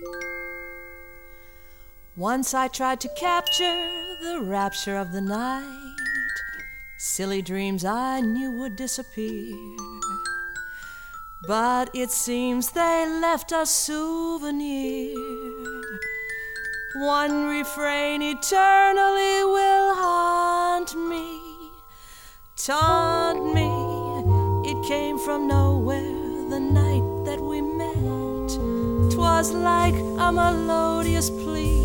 Once I tried to capture the rapture of the night, silly dreams I knew would disappear. But it seems they left a souvenir. One refrain eternally will haunt me, taunt me. It came from nowhere the night that we met. 'Twas like a melodious plea,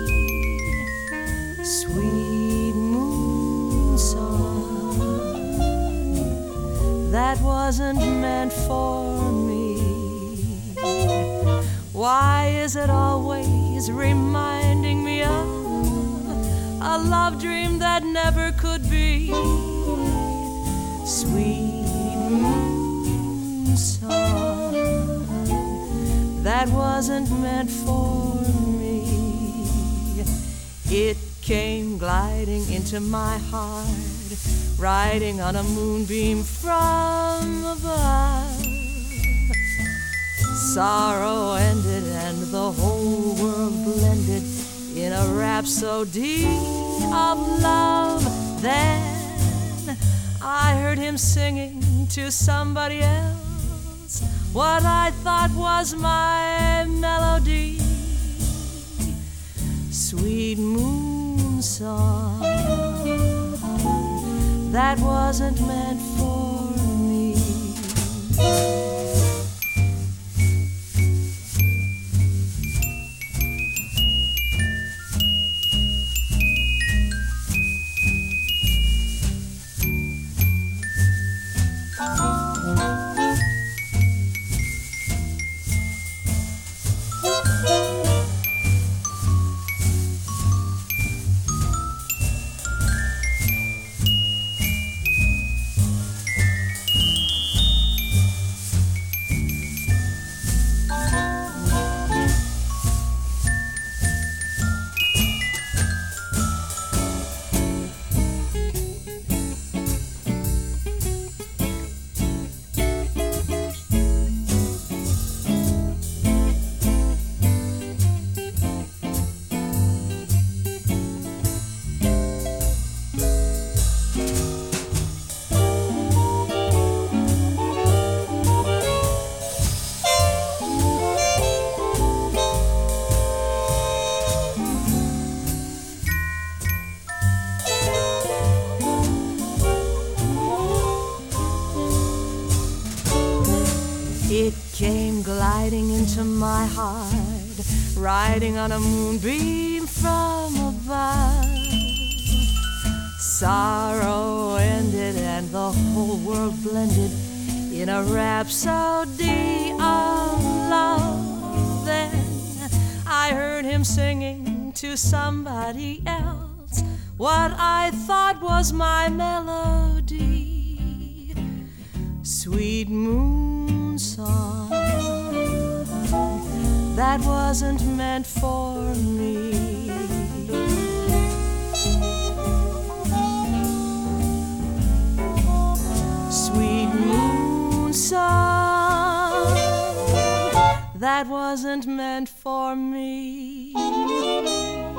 sweet moon song that wasn't meant for me. Why is it always reminding me of a love dream that never could be? Sweet moon song that wasn't meant for me. It came gliding into my heart, riding on a moonbeam from above. Sorrow ended and the whole world blended in a rhapsody of love. Then I heard him singing to somebody else what I thought was my melody. Sweet moon song that wasn't meant for me. It came gliding into my heart, riding on a moonbeam from above. Sorrow ended and the whole world blended in a rhapsody of love. Then I heard him singing to somebody else what I thought was my melody. Sweet moon song that wasn't meant for me. Sweet moon song that wasn't meant for me.